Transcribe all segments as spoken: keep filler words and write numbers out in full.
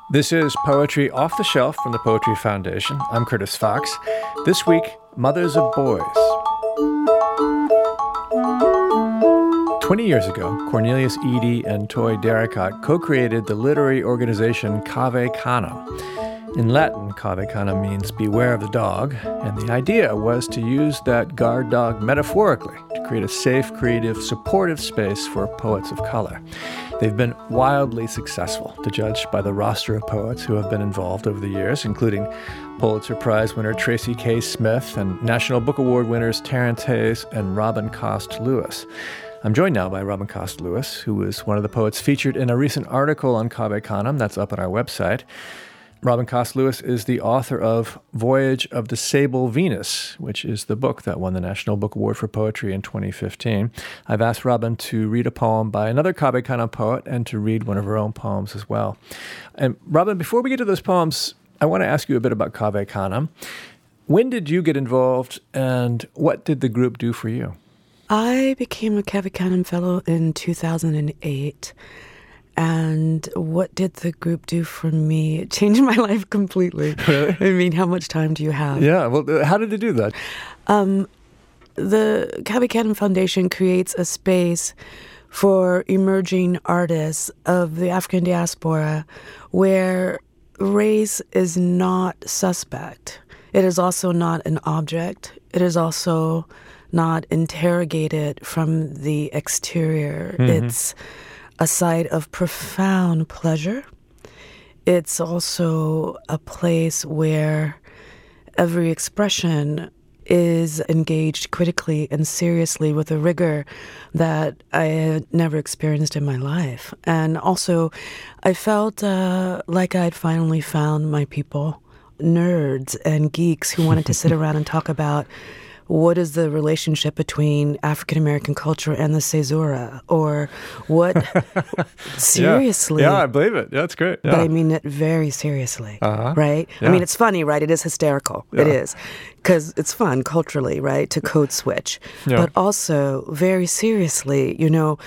This is Poetry Off the Shelf from the Poetry Foundation. I'm Curtis Fox. This week, Mothers of Boys. Twenty years ago, Cornelius Eady and Toy Derricotte co-created the literary organization Cave Canem. In Latin, Cave Canem means beware of the dog, and the idea was to use that guard dog metaphorically to create a safe, creative, supportive space for poets of color. They've been wildly successful, to judge by the roster of poets who have been involved over the years, including Pulitzer Prize winner Tracy K. Smith and National Book Award winners Terrence Hayes and Robin Cost Lewis. I'm joined now by Robin Cost Lewis, who is one of the poets featured in a recent article on Cave Canem that's up on our website. Robin Cost Lewis is the author of Voyage of the Sable Venus, which is the book that won the National Book Award for Poetry in twenty fifteen. I've asked Robin to read a poem by another Cave Canem poet and to read one of her own poems as well. And Robin, before we get to those poems, I want to ask you a bit about Cave Canem. When did you get involved, and what did the group do for you? I became a Cave Canem Fellow in two thousand eight. And what did the group do for me? It changed my life completely. Really? I mean, how much time do you have? Yeah, well, uh, how did they do that? Um, the Cave Canem Foundation creates a space for emerging artists of the African diaspora where race is not suspect. It is also not an object. It is also not interrogated from the exterior. Mm-hmm. It's a site of profound pleasure. It's also a place where every expression is engaged critically and seriously with a rigor that I had never experienced in my life. And also, I felt uh, like I'd finally found my people, nerds and geeks who wanted to sit around and talk about what is the relationship between African-American culture and the caesura? Or what, seriously. Yeah. yeah, I believe it. Yeah, that's great. Yeah. But I mean it very seriously, uh-huh. right? Yeah. I mean, it's funny, right? It is hysterical. Yeah. It is. Because it's fun culturally, right, to code switch. Yeah. But also, very seriously, you know,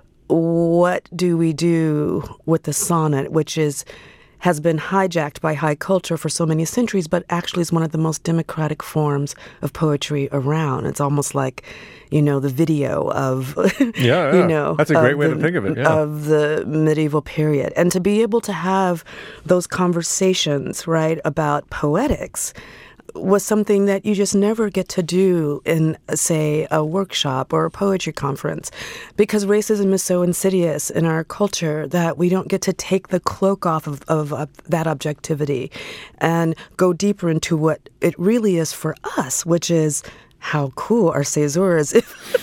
what do we do with the sonnet, which is has been hijacked by high culture for so many centuries, but actually is one of the most democratic forms of poetry around. It's almost like, you know, the video of, yeah, yeah. you know. That's a great way the, to think of it, yeah. Of the medieval period. And to be able to have those conversations, right, about poetics was something that you just never get to do in, say, a workshop or a poetry conference, because racism is so insidious in our culture that we don't get to take the cloak off of, of, of that objectivity and go deeper into what it really is for us, which is how cool are caesuras,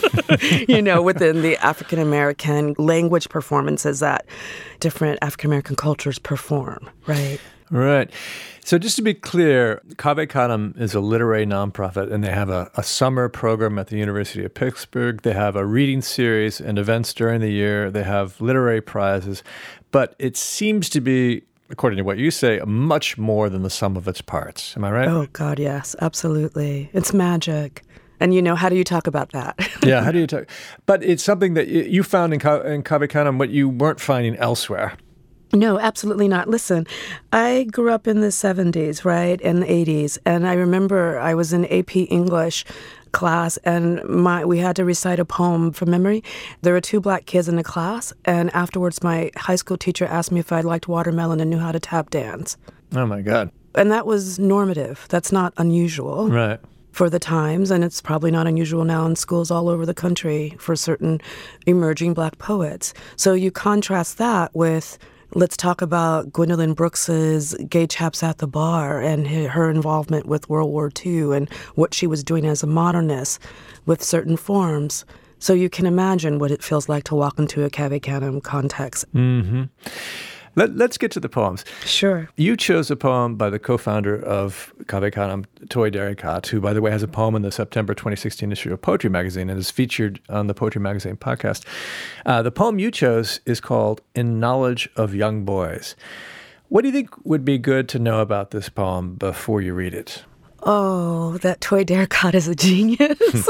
if, you know, within the African-American language performances that different African-American cultures perform, right? Right. So just to be clear, Cave Canem is a literary nonprofit, and they have a, a summer program at the University of Pittsburgh. They have a reading series and events during the year. They have literary prizes. But it seems to be, according to what you say, much more than the sum of its parts. Am I right? Oh, God, yes, absolutely. It's magic. And, you know, how do you talk about that? yeah, how do you talk? But it's something that you found in, in Cave Canem what you weren't finding elsewhere. No, absolutely not. Listen, I grew up in the seventies, right, and the eighties, and I remember I was in A P English class, and my we had to recite a poem from memory. There were two black kids in the class, and afterwards my high school teacher asked me if I liked watermelon and knew how to tap dance. Oh, my God. And that was normative. That's not unusual. Right. For the times, and it's probably not unusual now in schools all over the country for certain emerging black poets. So you contrast that with, let's talk about Gwendolyn Brooks's Gay Chaps at the Bar and her involvement with World War Two and what she was doing as a modernist with certain forms. So you can imagine what it feels like to walk into a Cave Canem context. Mm-hmm. Let, let's get to the poems. Sure. You chose a poem by the co-founder of Cave Canem, Toy Derricotte, who, by the way, has a poem in the September twenty sixteen issue of Poetry Magazine and is featured on the Poetry Magazine podcast. Uh, the poem you chose is called In Knowledge of Young Boys. What do you think would be good to know about this poem before you read it? Oh, that Toy Derricotte is a genius.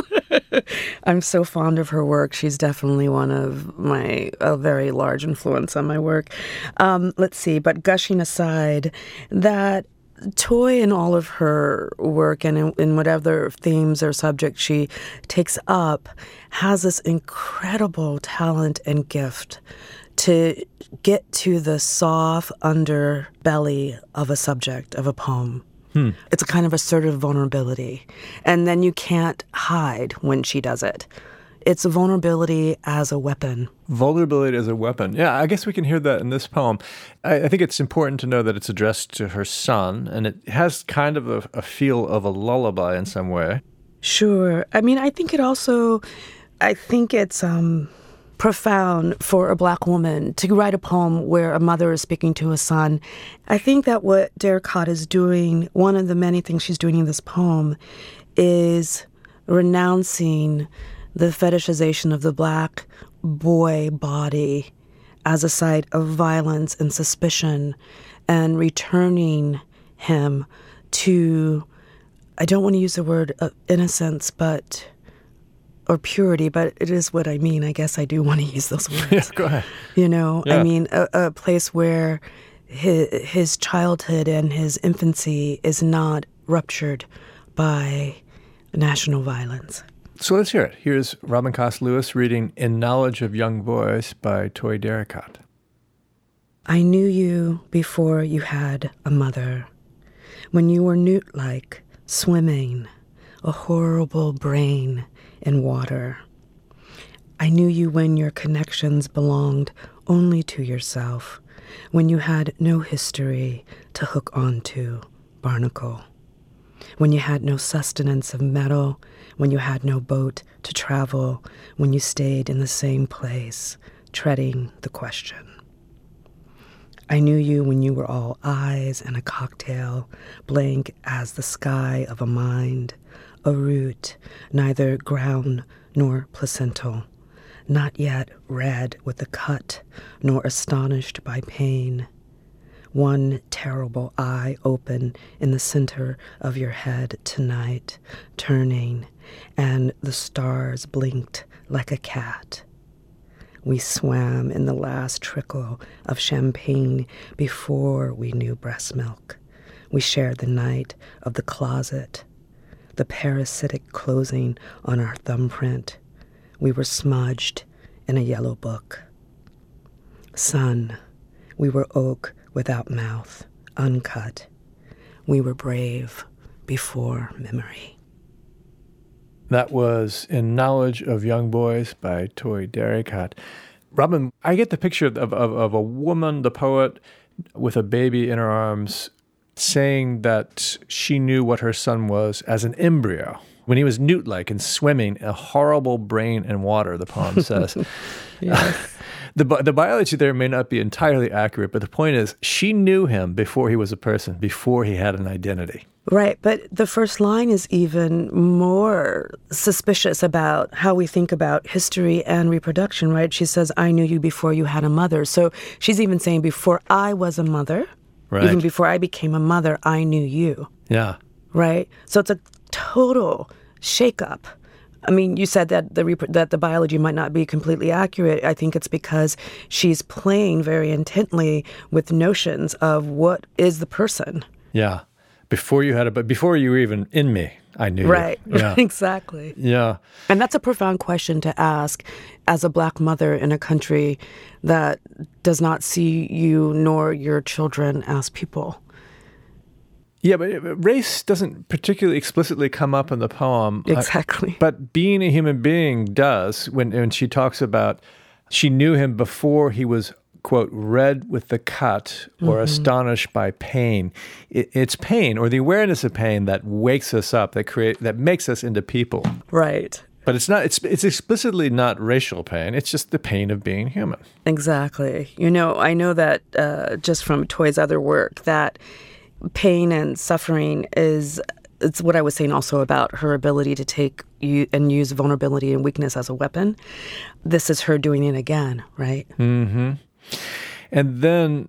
I'm so fond of her work. She's definitely one of my, a very large influence on my work. Um, let's see, but gushing aside, that Toy in all of her work and in, in whatever themes or subjects she takes up has this incredible talent and gift to get to the soft underbelly of a subject, of a poem. Hmm. It's a kind of assertive vulnerability. And then you can't hide when she does it. It's a vulnerability as a weapon. Vulnerability as a weapon. Yeah, I guess we can hear that in this poem. I, I think it's important to know that it's addressed to her son, and it has kind of a, a feel of a lullaby in some way. Sure. I mean, I think it also, I think it's um, profound for a Black woman to write a poem where a mother is speaking to a son. I think that what Derricotte is doing, one of the many things she's doing in this poem, is renouncing the fetishization of the Black boy body as a site of violence and suspicion, and returning him to, I don't want to use the word uh, innocence, but, or purity, but it is what I mean. I guess I do want to use those words. Yeah, go ahead. You know, yeah. I mean, a, a place where his, his childhood and his infancy is not ruptured by national violence. So let's hear it. Here's Robin Cost Lewis reading In Knowledge of Young Boys by Toy Derricotte. I knew you before you had a mother, when you were newt-like, swimming, a horrible brain in water. I knew you when your connections belonged only to yourself, when you had no history to hook onto, barnacle, when you had no sustenance of metal, when you had no boat to travel, when you stayed in the same place, treading the question. I knew you when you were all eyes and a cocktail, blank as the sky of a mind, a root, neither ground nor placental, not yet red with a cut, nor astonished by pain. One terrible eye open in the center of your head tonight, turning, and the stars blinked like a cat. We swam in the last trickle of champagne before we knew breast milk. We shared the night of the closet, the parasitic closing on our thumbprint. We were smudged in a yellow book. Sun, we were oak without mouth, uncut. We were brave before memory. That was In Knowledge of Young Boys by Toy Derricotte. Robin, I get the picture of, of, of a woman, the poet, with a baby in her arms, saying that she knew what her son was as an embryo. When he was newt-like and swimming, a horrible brain in water, the poem says. Yes. The, the biology there may not be entirely accurate, but the point is she knew him before he was a person, before he had an identity. Right, but the first line is even more suspicious about how we think about history and reproduction, right? She says, I knew you before you had a mother. So she's even saying, before I was a mother, right. Even before I became a mother, I knew you. Yeah. Right? So it's a total shakeup. I mean, you said that the rep- that the biology might not be completely accurate. I think it's because she's playing very intently with notions of what is the person. Yeah. Before you had a, but before you were even in me, I knew right. you. Right. Yeah. Exactly. Yeah. And that's a profound question to ask as a Black mother in a country that does not see you nor your children as people. Yeah, but race doesn't particularly explicitly come up in the poem. Exactly. Uh, but being a human being does, when, when she talks about she knew him before he was, quote, red with the cut or mm-hmm. astonished by pain. It, it's pain or the awareness of pain that wakes us up, that create that makes us into people. Right. But it's not. It's it's explicitly not racial pain. It's just the pain of being human. Exactly. You know, I know that uh, just from Toy's other work that pain and suffering is, it's what I was saying also about her ability to take you and use vulnerability and weakness as a weapon. This is her doing it again, right? Mm-hmm. And then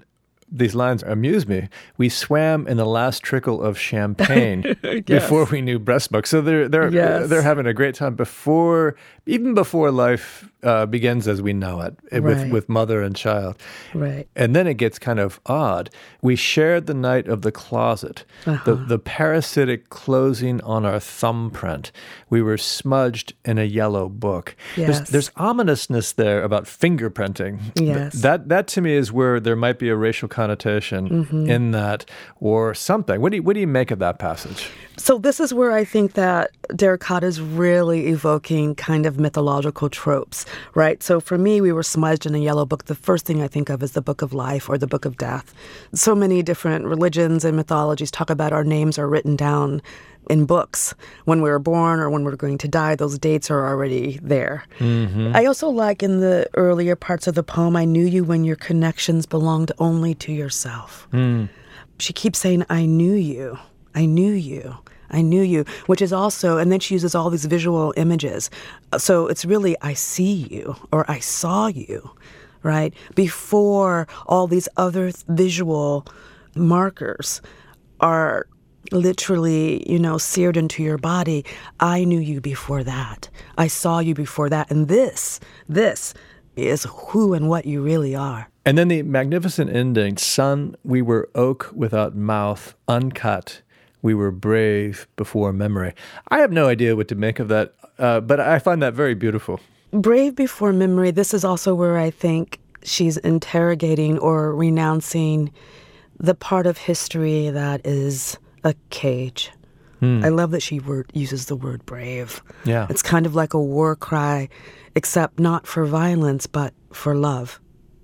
these lines amuse me. We swam in the last trickle of champagne yes. before we knew breast milk. So they're they're yes. they're having a great time before, even before life uh, begins as we know it, right. with with mother and child. Right. And then it gets kind of odd. We shared the night of the closet, uh-huh. the the parasitic closing on our thumbprint. We were smudged in a yellow book. Yes. There's, there's ominousness there about fingerprinting. Yes. That that to me is where there might be a racial connotation mm-hmm. in that, or something. What do you, what do you make of that passage? So this is where I think that Derek Cotta is really evoking kind of mythological tropes, right? So for me, we were smudged in a yellow book. The first thing I think of is the Book of Life or the Book of Death. So many different religions and mythologies talk about our names are written down in books. When we were born or when we're going to die, those dates are already there. Mm-hmm. I also like in the earlier parts of the poem, I knew you when your connections belonged only to yourself. Mm. She keeps saying, I knew you, I knew you. I knew you, which is also, and then she uses all these visual images. So it's really, I see you, or I saw you, right? Before all these other th- visual markers are literally, you know, seared into your body. I knew you before that. I saw you before that. And this, this is who and what you really are. And then the magnificent ending, son, we were oak without mouth, uncut. We were brave before memory. I have no idea what to make of that, uh, but I find that very beautiful. Brave before memory, this is also where I think she's interrogating or renouncing the part of history that is a cage. Hmm. I love that she word, uses the word brave. Yeah. It's kind of like a war cry, except not for violence, but for love.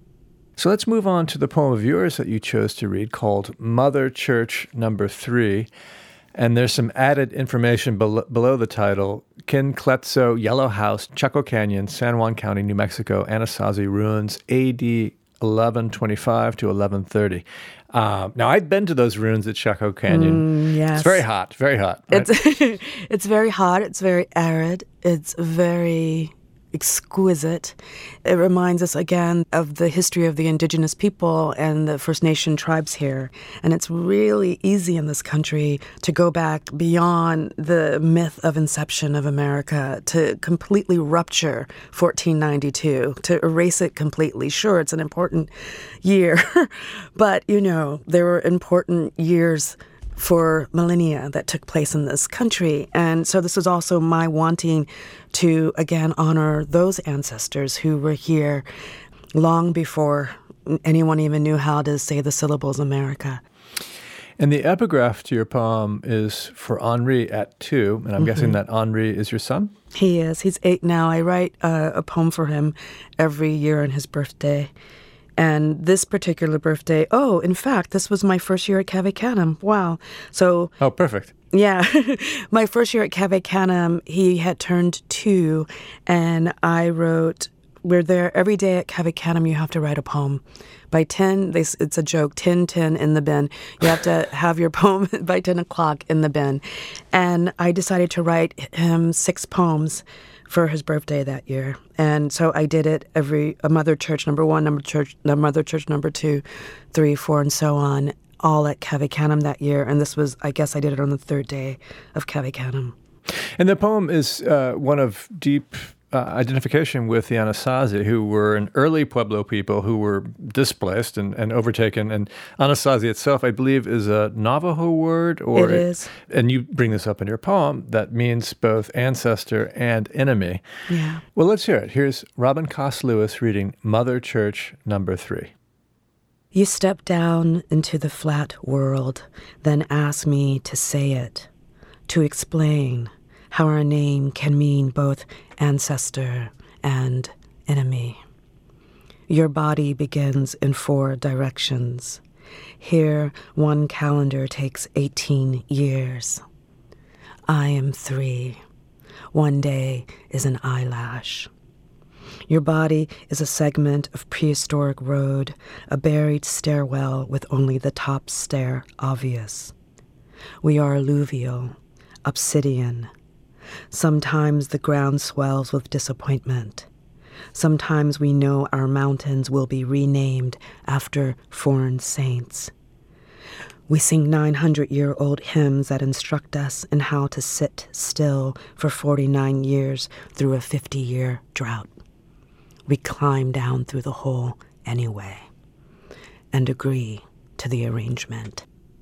So let's move on to the poem of yours that you chose to read called Mother Church Number Three. And there's some added information below, below the title. Quincletzo, Yellow House, Chaco Canyon, San Juan County, New Mexico, Anasazi Ruins, A D eleven twenty-five to eleven thirty. Uh, now, I've been to those ruins at Chaco Canyon. Mm, yes. It's very hot, very hot. Right? It's, it's very hot. It's very arid. It's very exquisite. It reminds us again of the history of the indigenous people and the First Nation tribes here. And it's really easy in this country to go back beyond the myth of inception of America, to completely rupture fourteen ninety-two, to erase it completely. Sure, it's an important year, but, you know, there were important years for millennia that took place in this country. And so this was also my wanting to, again, honor those ancestors who were here long before anyone even knew how to say the syllables America. And the epigraph to your poem is for Henri at two, and I'm mm-hmm. guessing that Henri is your son? He is. He's eight now. I write uh, a poem for him every year on his birthday. And this particular birthday, oh, in fact, this was my first year at Cave Canem. Wow. So. Oh, perfect. Yeah. My first year at Cave Canem, he had turned two, and I wrote, we're there every day at Cave Canem, you have to write a poem. By ten, they, it's a joke, ten ten in the bin. You have to have your poem by ten o'clock in the bin. And I decided to write him six poems for his birthday that year. And so I did it every, a Mother Church number one, number church, Mother Church number two, three, four, and so on, all at Cave Canem that year. And this was, I guess I did it on the third day of Cave Canem. And the poem is uh, one of deep uh, identification with the Anasazi, who were an early Pueblo people who were displaced and, and overtaken. And Anasazi itself, I believe, is a Navajo word. Or it is. It, and you bring this up in your poem, that means both ancestor and enemy. Yeah. Well, let's hear it. Here's Robin Coss Lewis reading Mother Church Number Three. You step down into the flat world, then ask me to say it, to explain how our name can mean both ancestor and enemy. Your body begins in four directions. Here, one calendar takes eighteen years. I am three. One day is an eyelash. Your body is a segment of prehistoric road, a buried stairwell with only the top stair obvious. We are alluvial, obsidian. Sometimes the ground swells with disappointment. Sometimes we know our mountains will be renamed after foreign saints. We sing nine hundred year old hymns that instruct us in how to sit still for forty-nine years through a fifty year drought. We climb down through the hole anyway and agree to the arrangement.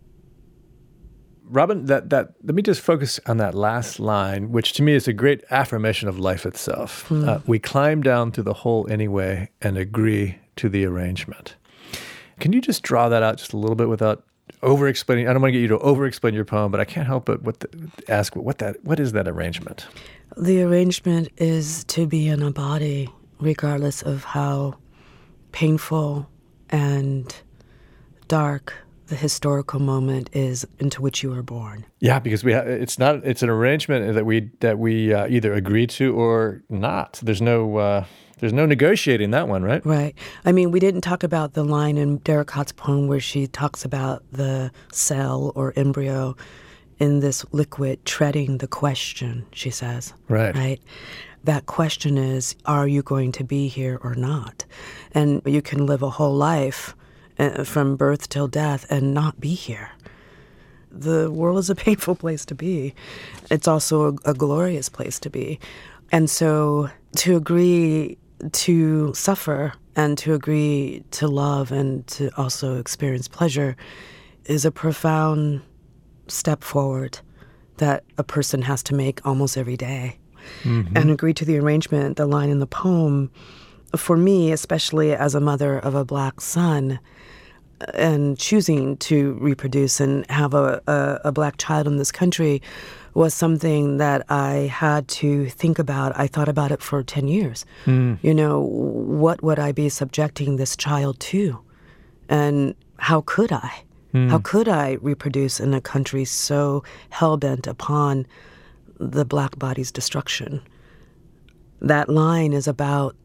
Robin, that, that let me just focus on that last line, which to me is a great affirmation of life itself. Mm. Uh, we climb down through the hole anyway and agree to the arrangement. Can you just draw that out just a little bit without over-explaining? I don't want to get you to over-explain your poem, but I can't help but what the, ask what that what is that arrangement? The arrangement is to be in a body, regardless of how painful and dark the historical moment is into which you were born. Yeah, because we ha- it's not it's an arrangement that we that we uh, either agree to or not. There's no uh, there's no negotiating that one, right? Right. I mean, we didn't talk about the line in Dericott's poem where she talks about the cell or embryo in this liquid treading the question, she says. Right. Right. That question is, are you going to be here or not? And you can live a whole life uh, from birth till death and not be here. The world is a painful place to be. It's also a, a glorious place to be. And so to agree to suffer and to agree to love and to also experience pleasure is a profound step forward that a person has to make almost every day. Mm-hmm. And agree to the arrangement, the line in the poem, for me, especially as a mother of a black son, and choosing to reproduce and have a, a, a black child in this country was something that I had to think about. I thought about it for ten years. Mm. You know, what would I be subjecting this child to? And how could I? Mm. How could I reproduce in a country so hell-bent upon the black body's destruction? That line is about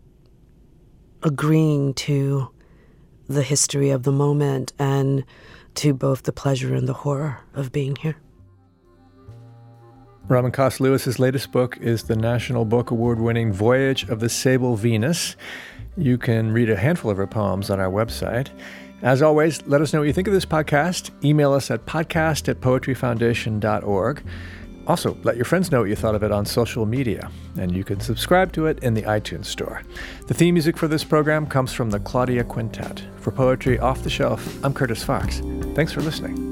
agreeing to the history of the moment and to both the pleasure and the horror of being here. Robin Koss-Lewis's latest book is the National Book Award-winning Voyage of the Sable Venus. You can read a handful of her poems on our website. As always, let us know what you think of this podcast. Email us at podcast at poetry foundation dot org. Also, let your friends know what you thought of it on social media, and you can subscribe to it in the iTunes store. The theme music for this program comes from the Claudia Quintet. For Poetry Off the Shelf, I'm Curtis Fox. Thanks for listening.